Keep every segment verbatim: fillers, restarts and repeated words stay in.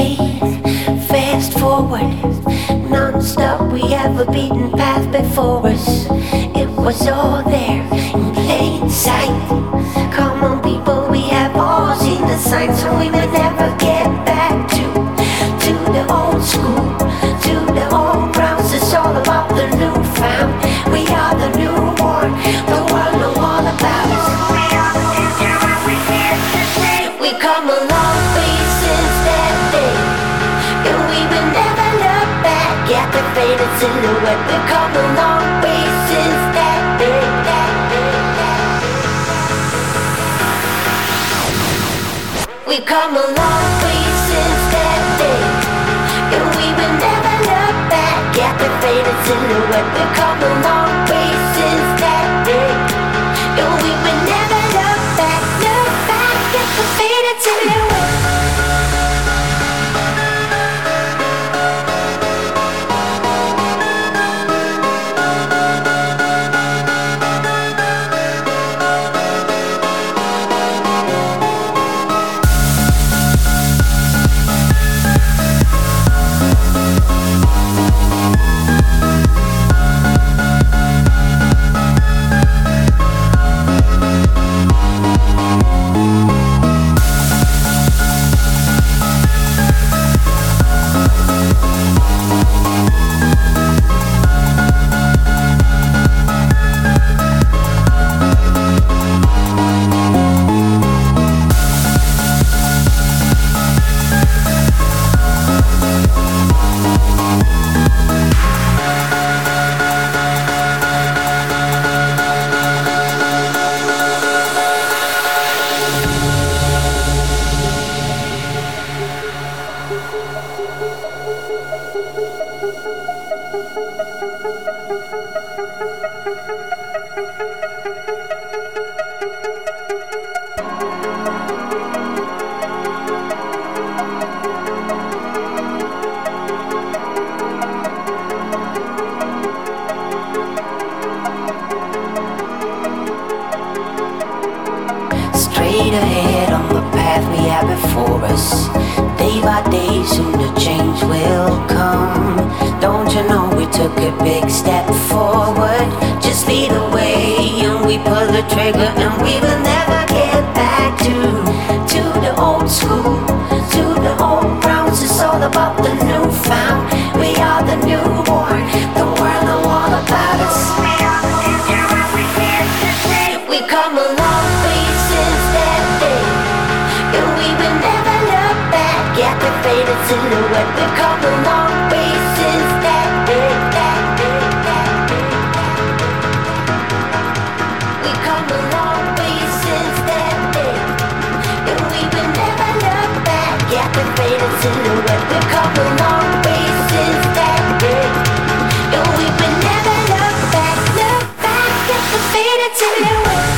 fast forward, non-stop. We have a beaten path before us. It was all there in plain sight. Come on, people, we have all seen the signs, so we may never get back to to the old school, to the old grounds. It's all about the newfound. We are the newborn. The world know all about us. We are the future, and we're here to stay. We come a long way since that day, and we will never look back at the faded silhouette. We come a long way since that day, that day, that day. We come a long way since that day, and we will never look back at the faded silhouette. We come a long way since that day, and we will never look back, look back at the faded silhouette. Straight ahead on the path we have before us. Day by day, soon the change will come. Don't you know we took a big step forward? Just lead the way and we pull the trigger, and we will never get back to to the old school, to the old grounds. It's all about the newfound. We are the newborn. The world know all about us. We are the future, and we're here to stay. We come a long way since that day, and we will never look back at the faded silhouette. We come a long way since that day, that day, that day, that day. We come a long way since that day, and we will never look back at the faded silhouette. We come a long way since that day, and we will never look back, look back at the faded silhouette.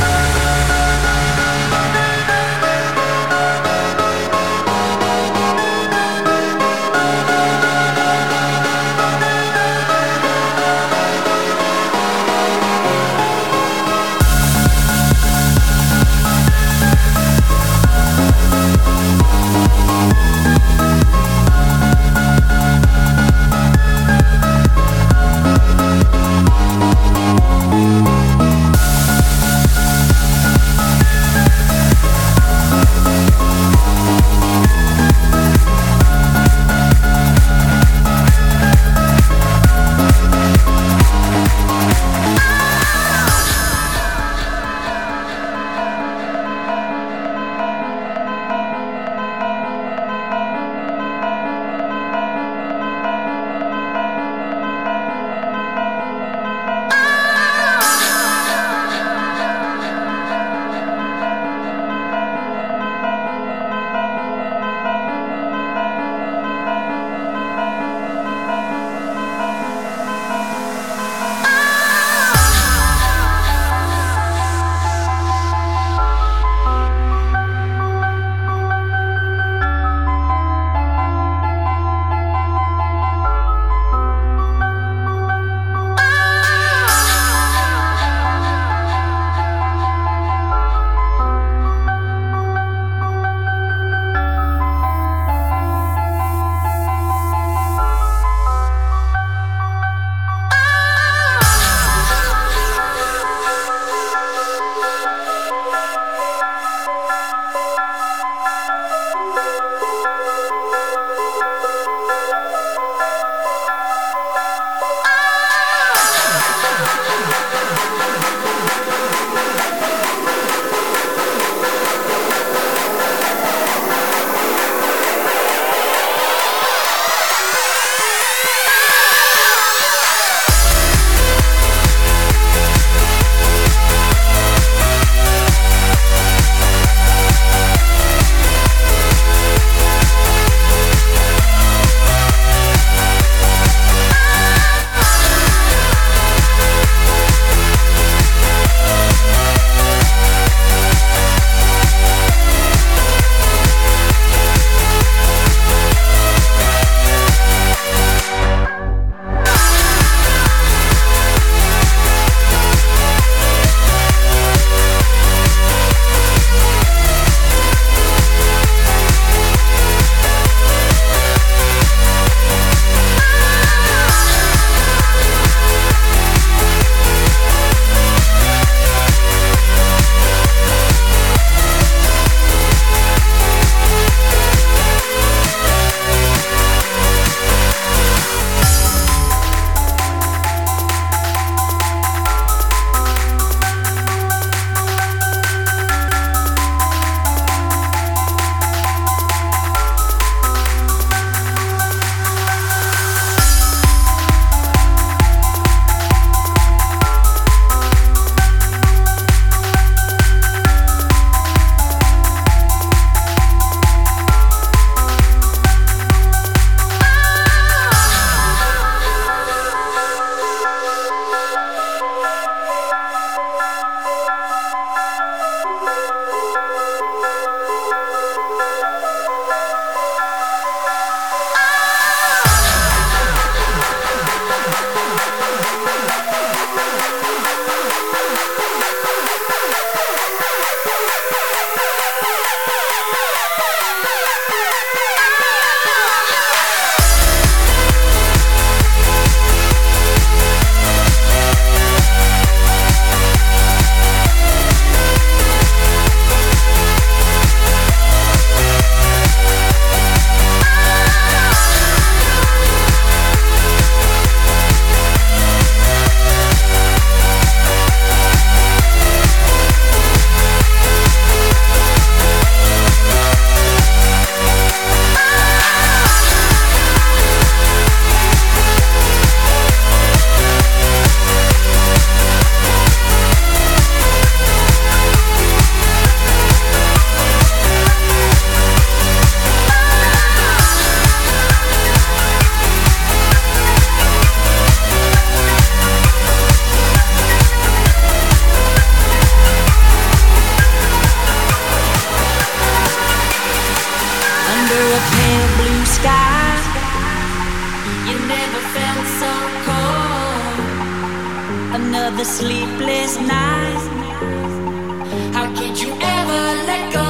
Another sleepless night. How could you ever let go?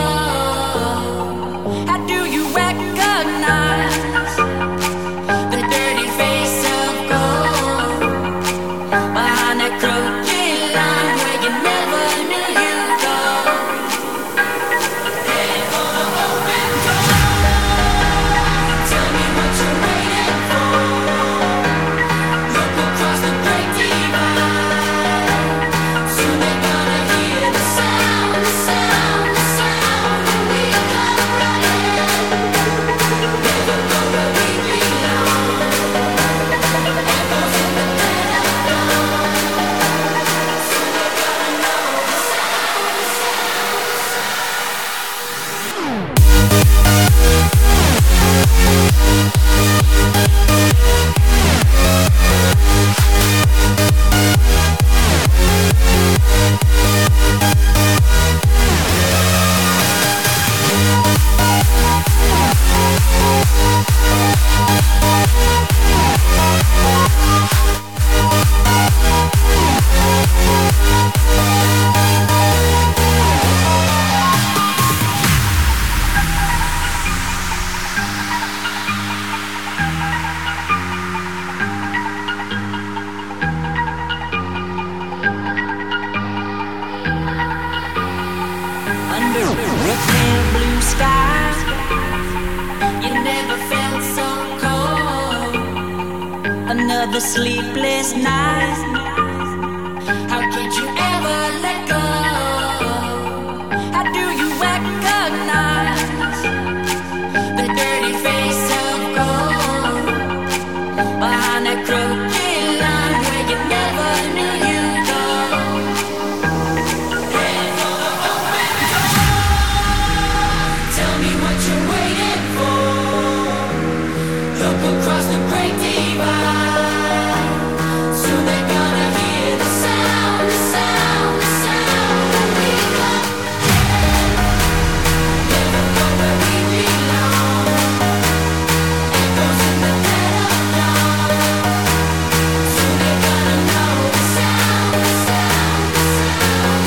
How do you recognize the dirty face of gold behind that crooked line where you never knew you'd go? Heading for the open door. Tell me what you're waiting for. Look across the great divide. Soon they're gonna hear the sound, the sound, the sound, and we come running. Never go where we belong. Echoes in the dead of dawn. Soon they're gonna know the sound, the sound, the under a pale blue sky, you never felt so cold. Another sleepless night. How could you ever let go? How do you recognize the dirty face of gold behind that crooked line where you never knew you'd go? Tell me what you're waiting for. Look across the great divide. Soon they're gonna hear the sound, the sound, the sound, and we come again. Never go where we belong. Echoes in the dead of dawn. Soon they're gonna know the sound, the sound, the sound.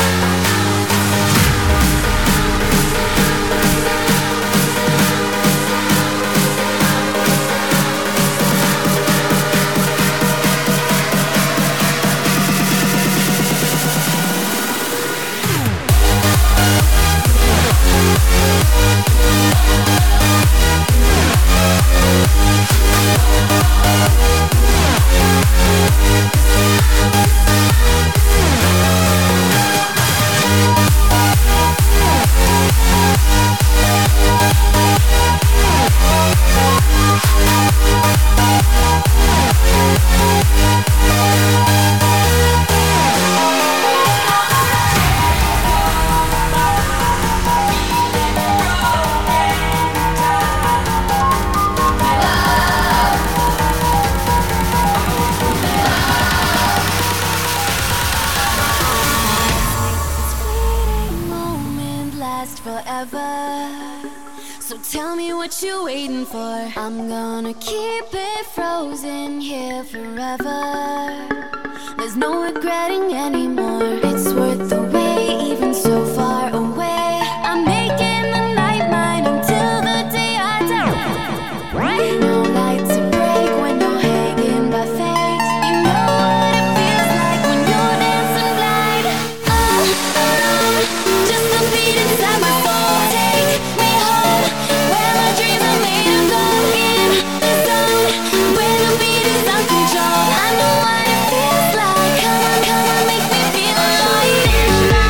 This fleeting moment lasts forever. So tell me what you're waiting for. I'm gonna keep it frozen here forever. There's no regretting anymore. It's worth the wait, even so far away. I'm making the night mine until the day I die. No light to break when you're hanging by fate. You know what it feels like when you're dancing blind. Oh, oh, just a beat inside my soul. Take me home, where my dreams are made of gold. In the zone, where the beat is on control. I know what it feels like. Come on, come on, make me feel alive.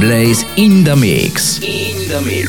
Blaze in the mix. In the mix.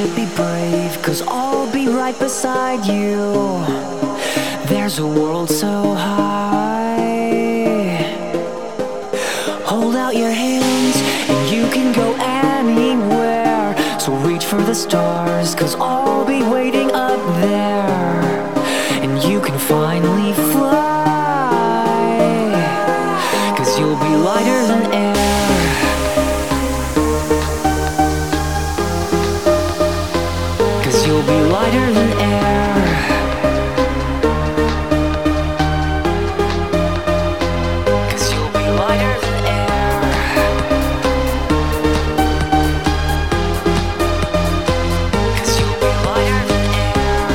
be brave, cause I'll be right beside you. There's a world so high. Hold out your hands and you can go anywhere. So reach for the stars, cause I'll be waiting up there. And you can finally fly, cause you'll be lighter than air. Cause you'll be lighter than air. Cause you'll be lighter than air. Cause you'll be lighter than air.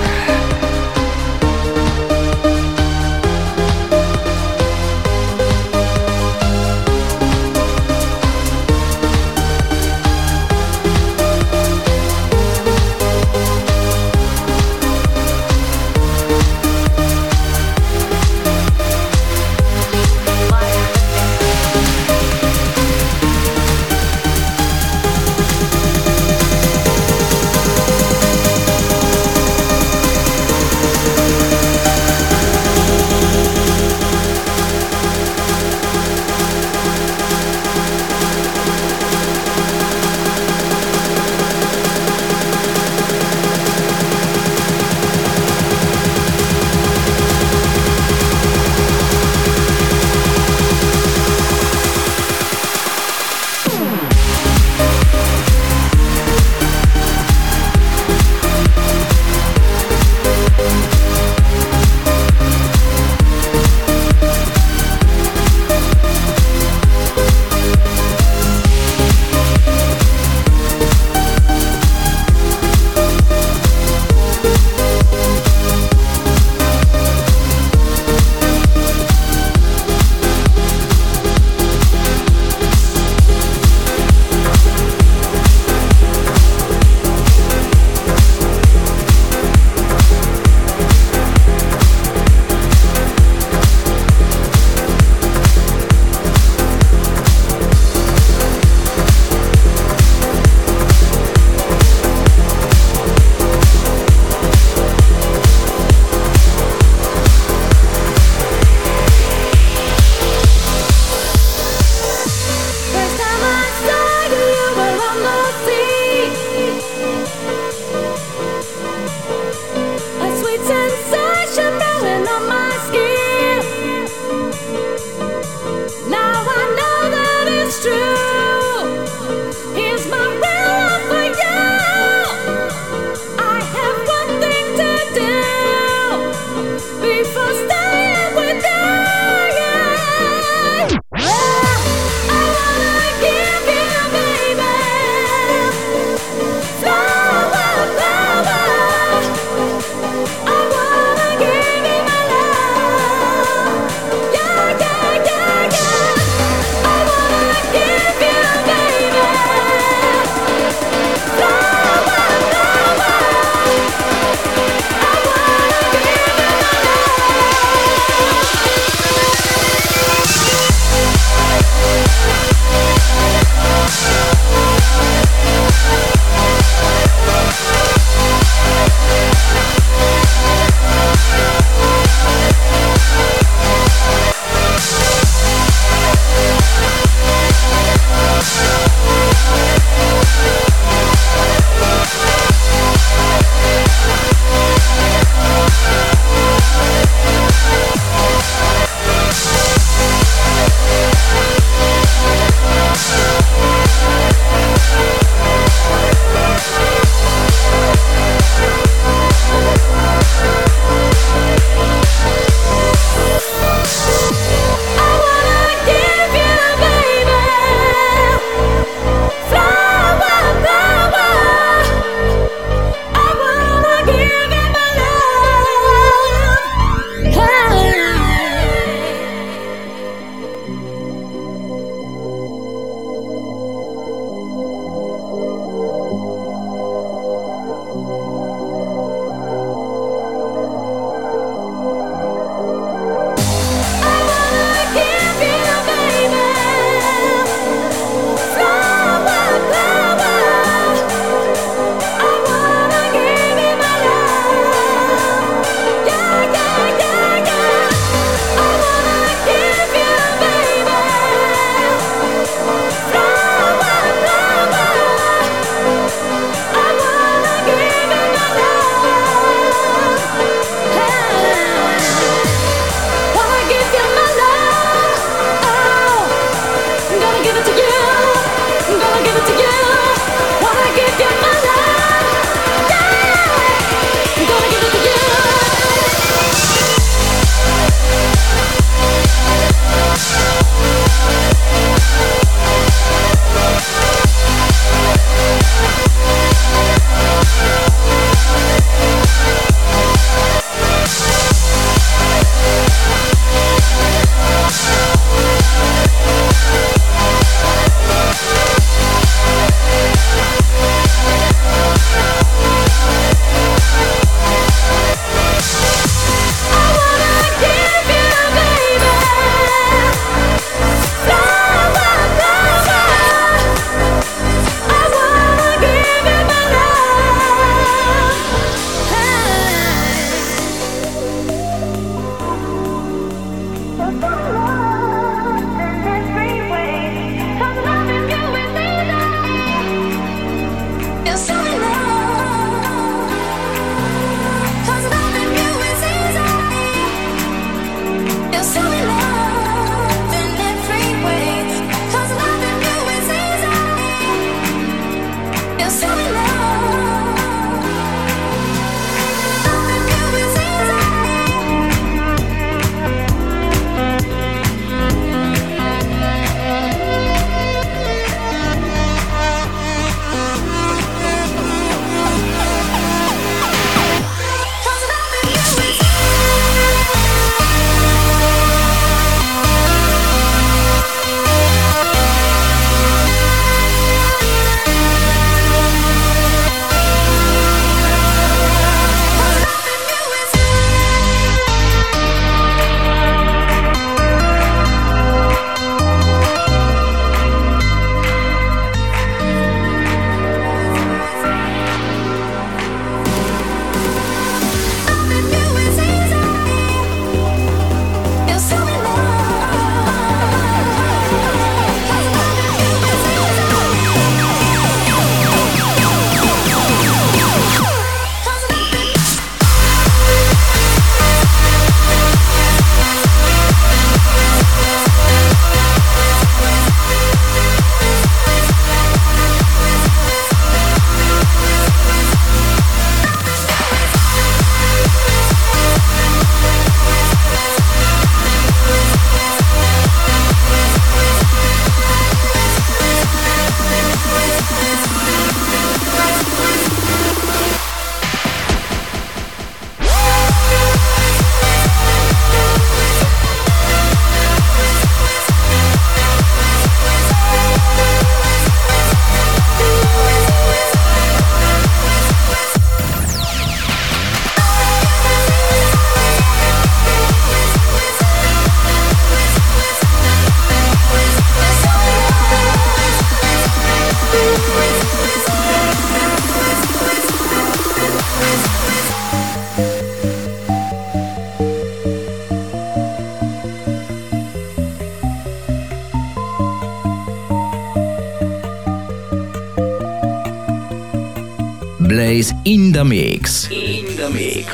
Saturdays in the mix. In the mix.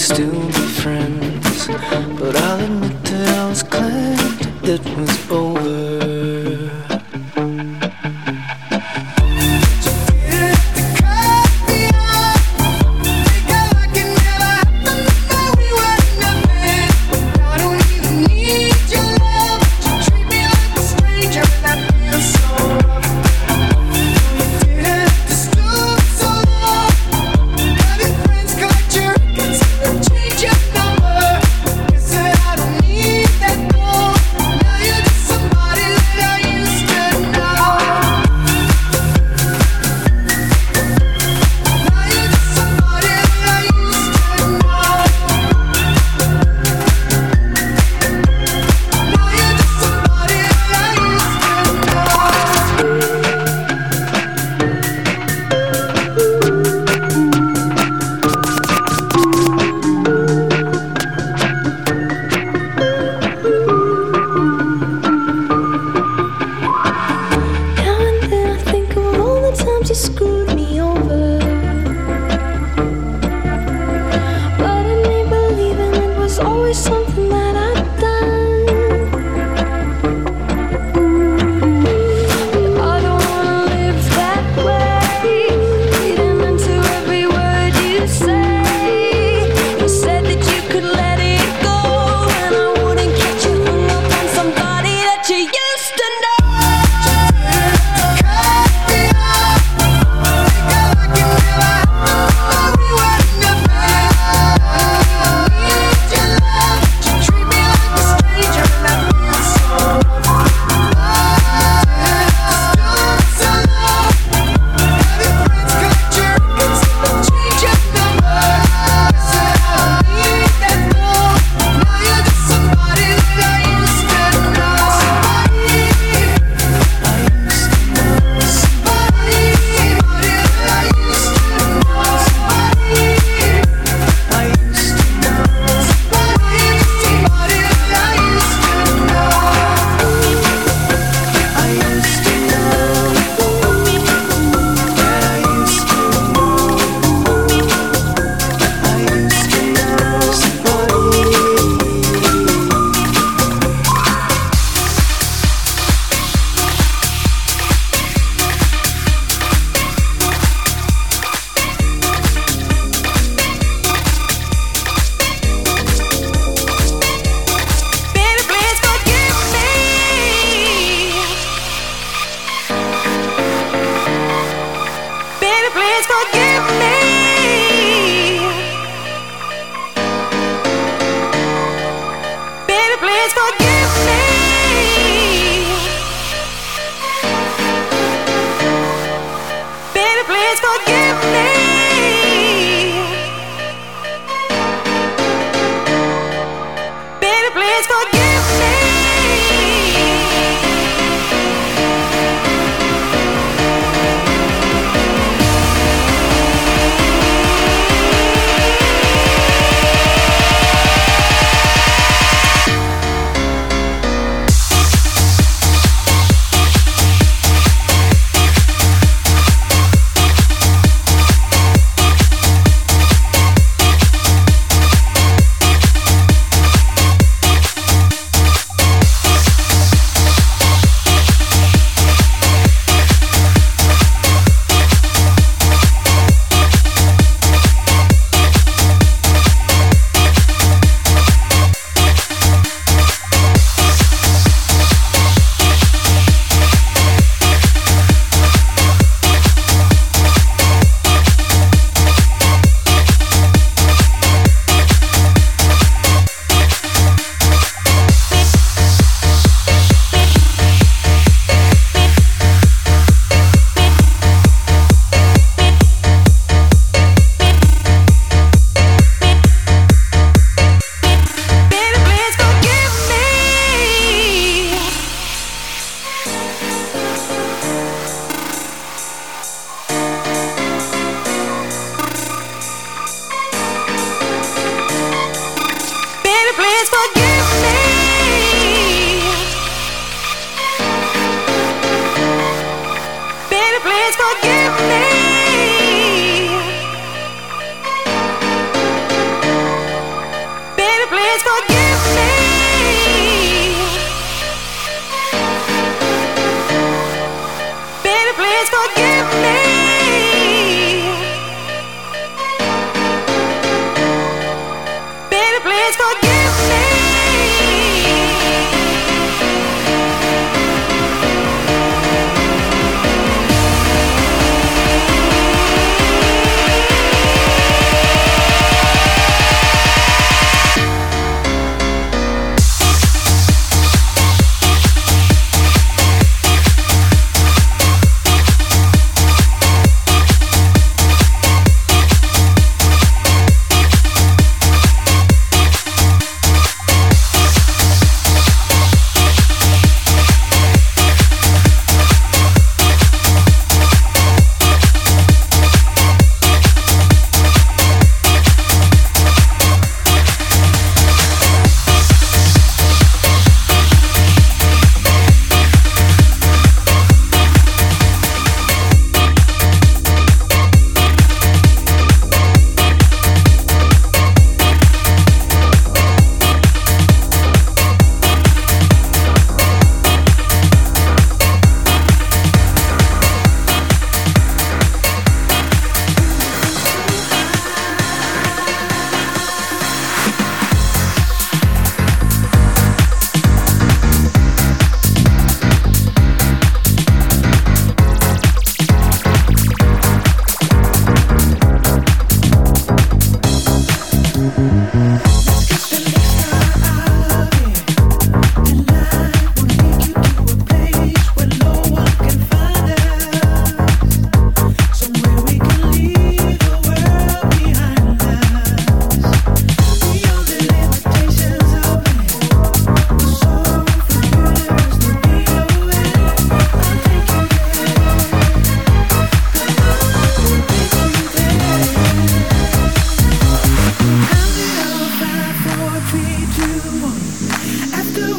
still be friends, but I'll admit that I was glad it was over. Somebody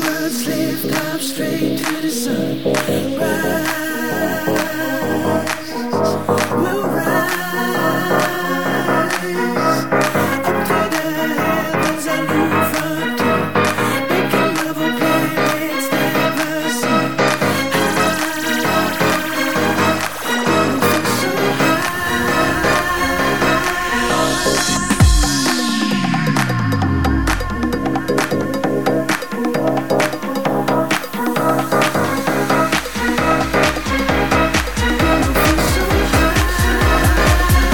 Let's lift up straight to the sun. Rise, we'll rise up to the heavens and move from two. Making love on planets never seen. High, so high.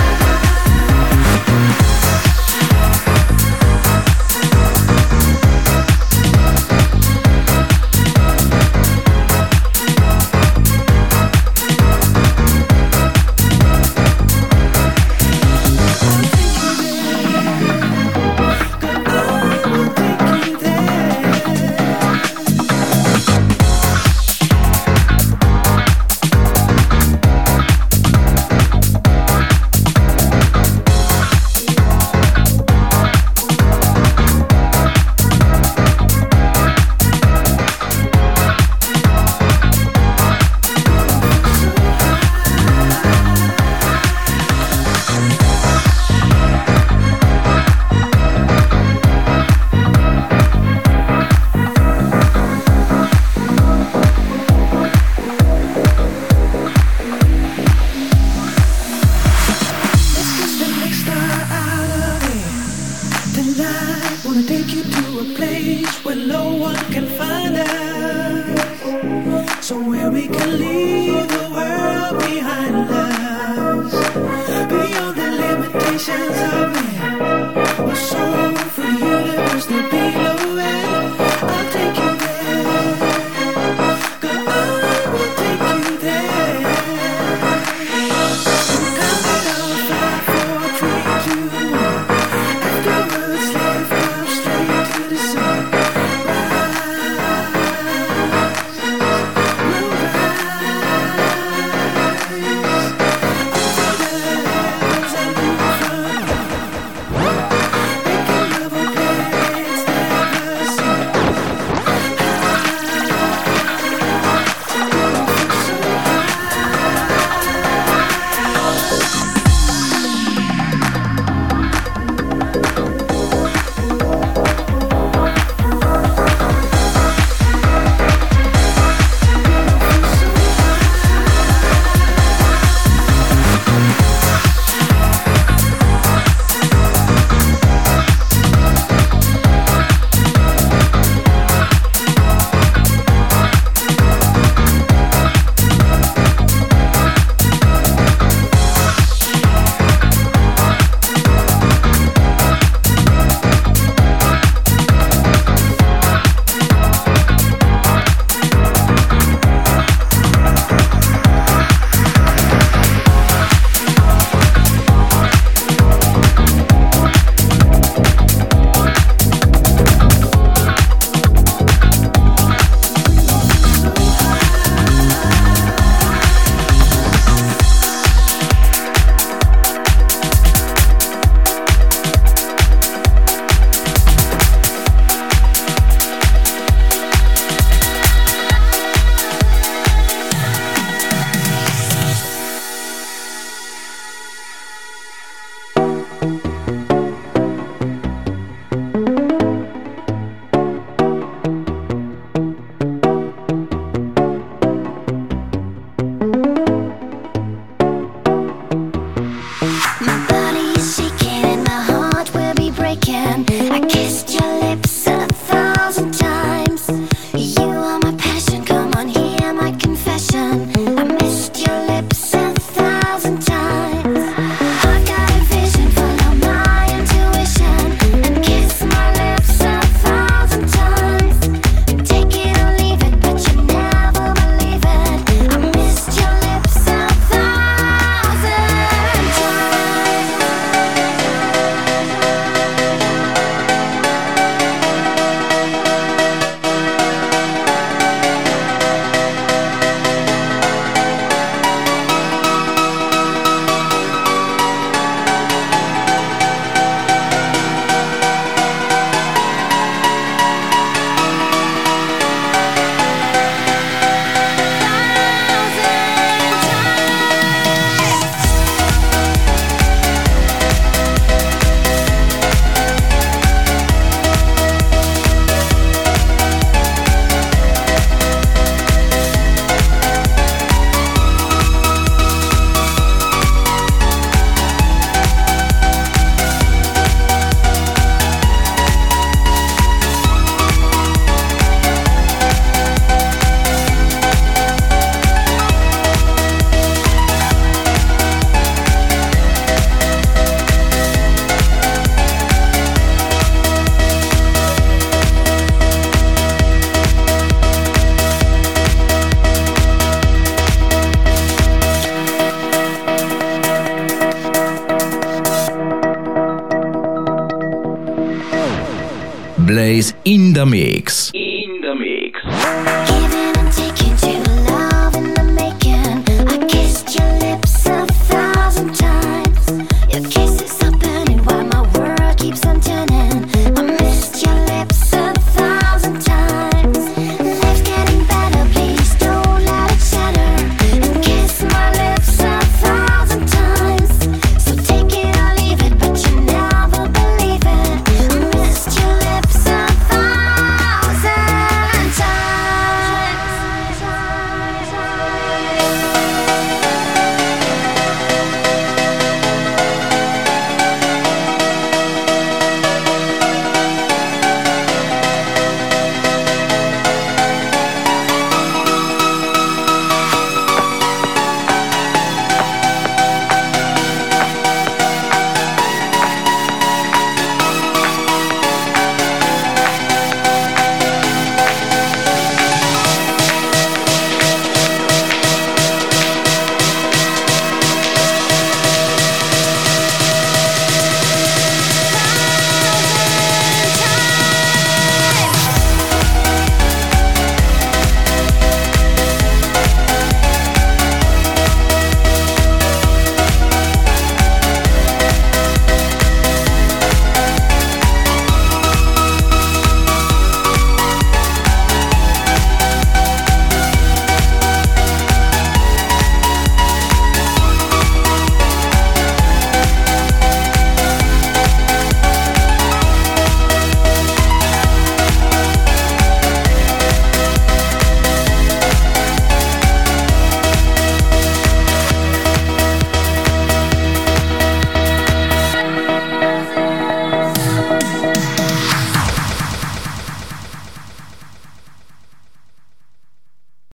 D Js in the Mix. In the Mix.